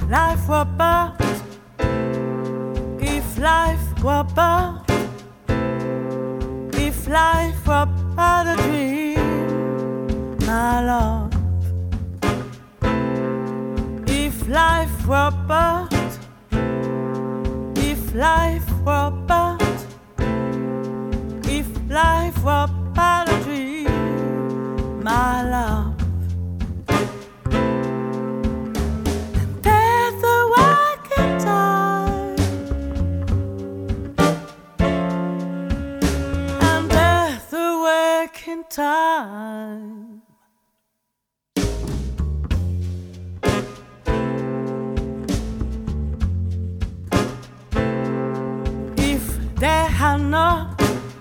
life were but, if life were but, if life were but a dream, my love. If life were but, if life were but, if life were but a dream, my love. And there's the working time, and there's the working time. There had not,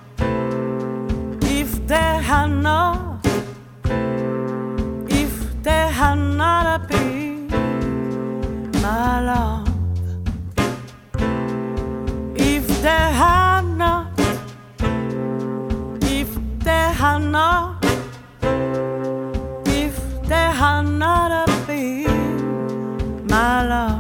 if there had not, if there had not been my love, if there had not, if there had not, if there had not been my love.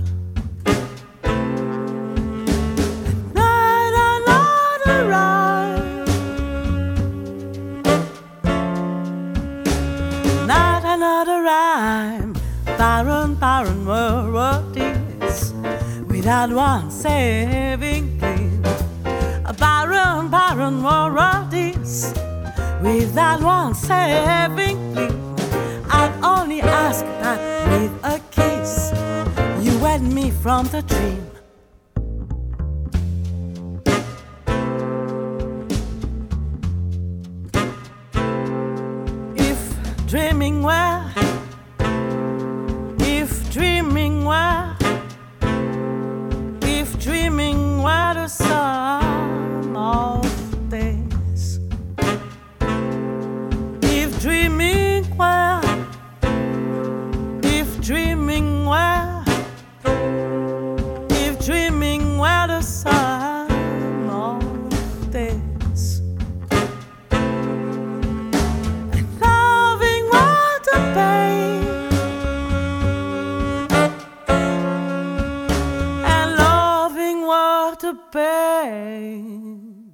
Another rhyme, barren, barren world is without one saving gleam. A barren, barren world is without one saving gleam. I'd only ask that with a kiss you wed me from the dream. Dreaming well, if dreaming well, if dreaming well the sum of days, if dreaming well, if dreaming well, if dreaming well the sum of days. Pain.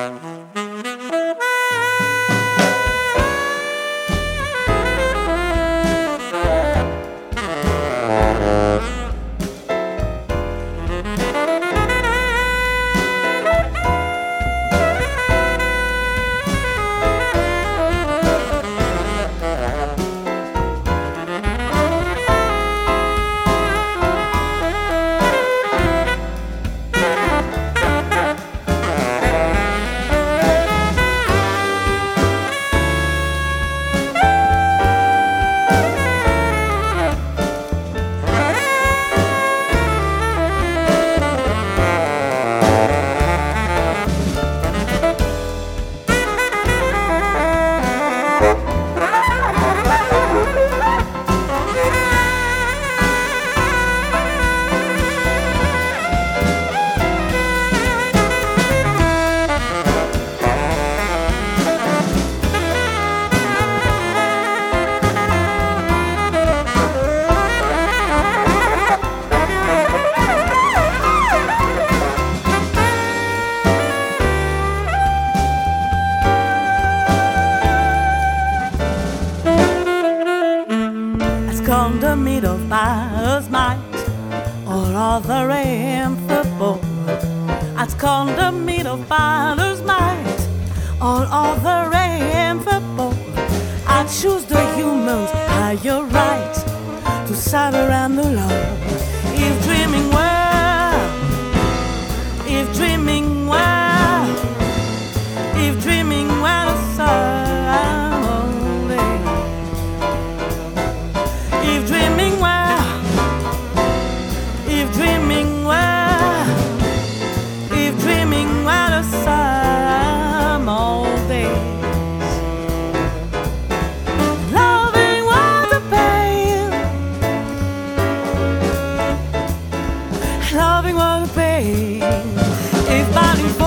Come the meat of batter's might, all other aim for both. I'd come the meat of batter's might, all other aim for both. I'd choose the humans higher right to savor and the love. If dreaming well, if dreaming well, if dreaming well, the sun. If dreaming well, if dreaming well, if dreaming well, the sum all days. Loving was a pain, loving was a pain. If fighting for